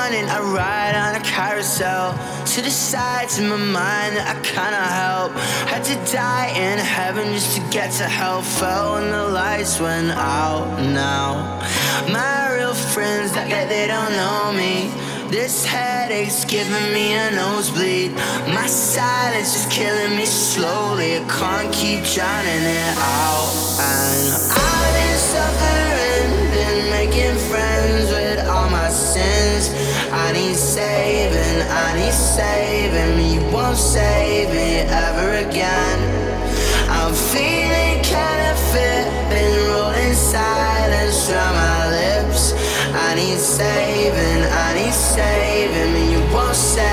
morning I ride on a carousel to the sides in my mind that I cannot help. Had to die in heaven just to get to hell. Fell when the lights went out now. My real friends act like they don't know me. This headache's giving me a nosebleed. My silence is killing me slowly. I can't keep drowning it out. And I've been suffering, been making friends with all my sins. I need saving, I need saving. You won't save me ever again. I'm feeling kinda fit, been rolling silence around my lips. I need saving, you won't save